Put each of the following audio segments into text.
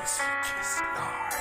music is life.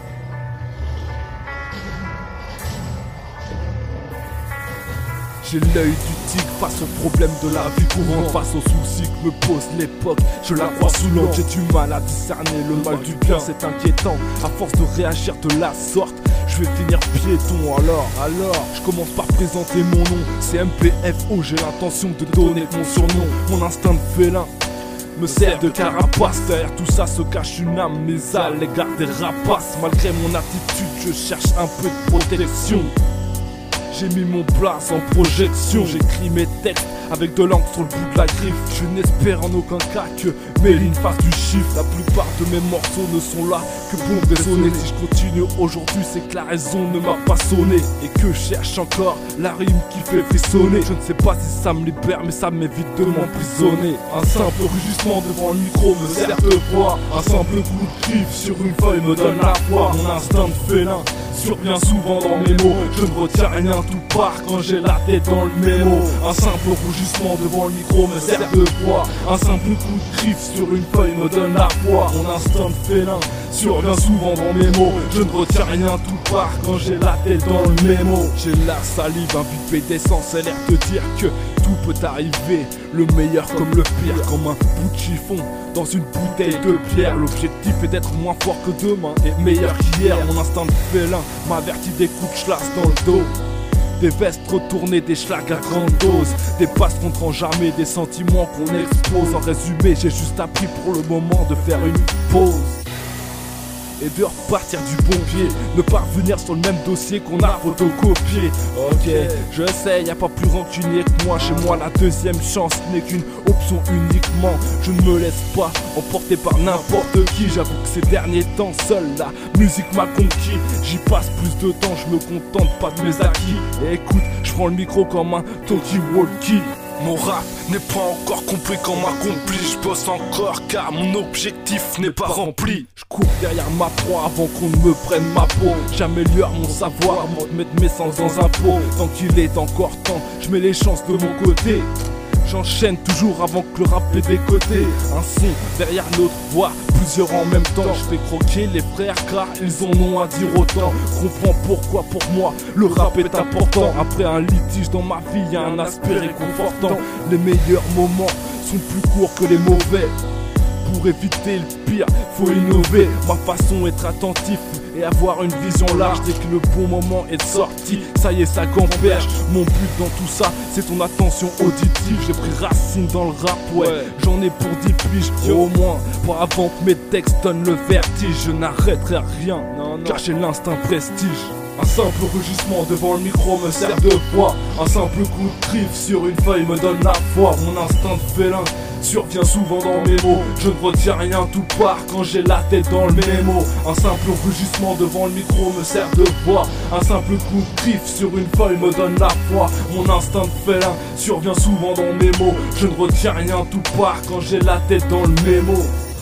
J'ai l'œil du tigre face aux problèmes de la vie courante, face aux soucis que me pose l'époque. Je la crois sous l'angle, j'ai du mal à discerner le mal du bien, c'est inquiétant. À force de réagir de la sorte, je vais finir piéton. Alors, je commence par présenter mon nom. C'est MPFO, j'ai l'intention de donner mon surnom. Mon instinct de félin me sert de carapace. Derrière tout ça se cache une âme, mais à l'égard des rapaces. Malgré mon attitude, je cherche un peu de protection. J'ai mis mon place en projection. J'écris mes textes avec de l'encre sur le bout de la griffe. Je n'espère en aucun cas que Méline fasse du chiffre. La plupart de mes morceaux ne sont là que pour résonner. Si je continue aujourd'hui, c'est que la raison ne m'a pas sonné et que je cherche encore la rime qui fait frissonner. Je ne sais pas si ça me libère, mais ça m'évite de m'emprisonner. Un simple rugissement devant le micro me sert de voix. Un simple coup de griffe sur une feuille me donne la foi. Mon instinct de félin survient souvent dans mes mots. Je ne retiens rien, tout part quand j'ai la tête dans le mémo. Un simple rougissement devant le micro me sert de voix. Un simple coup de griffe sur une feuille me donne la foi. Mon instinct de félin survient souvent dans mes mots. Je ne retiens rien, tout part quand j'ai la tête dans le mémo. J'ai la salive imbibée d'essence et l'air de dire que tout peut arriver, le meilleur comme le pire, comme un bout de chiffon dans une bouteille de bière. L'objectif est d'être moins fort que demain et meilleur qu'hier. Mon instinct de félin m'avertit des coups de chlasse dans le dos, des vestes retournées, des schlags à grande dose, des passes qu'on ne rend jamais, des sentiments qu'on expose. En résumé, j'ai juste appris pour le moment de faire une pause et de repartir du bon pied, ne pas revenir sur le même dossier qu'on a photocopié. Ok, je sais, y a pas plus rancunier que moi. Chez moi la deuxième chance n'est qu'une option uniquement. Je ne me laisse pas emporter par n'importe qui. J'avoue que ces derniers temps, seule la musique m'a conquis. J'y passe plus de temps, je me contente pas de mes acquis. Et écoute, je prends le micro comme un talkie-walkie. Mon rap n'est pas encore complet comme accompli. Je bosse encore car mon objectif n'est pas rempli. Je cours derrière ma proie avant qu'on ne me prenne ma peau. J'améliore mon savoir, mettre mes sens dans un pot. Tant qu'il est encore temps, je mets les chances de mon côté. J'enchaîne toujours avant que le rap ait décoté. Un son derrière l'autre voix, plusieurs en même temps. Je fais croquer les frères car ils en ont à dire autant. Comprends pourquoi pour moi le rap est important. Après un litige dans ma vie, y a un aspect réconfortant. Les meilleurs moments sont plus courts que les mauvais. Pour éviter le pire, faut innover. Ma façon être attentif et avoir une vision large. Dès que le bon moment est sorti, ça y est, ça gamberge. Mon but dans tout ça, c'est ton attention auditive. J'ai pris racine dans le rap, ouais, j'en ai pour 10 piges au moins. Pour avant que mes textes donnent le vertige, je n'arrêterai rien, car j'ai l'instinct prestige. Un simple rugissement devant le micro me sert de poids. Un simple coup de griffe sur une feuille me donne la foi. Mon instinct de félin survient souvent dans mes mots. Je ne retiens rien, tout part quand j'ai la tête dans le mémo. Un simple rugissement devant le micro me sert de voix. Un simple coup de griffe sur une feuille me donne la foi. Mon instinct de félin survient souvent dans mes mots. Je ne retiens rien, tout part quand j'ai la tête dans le mémo.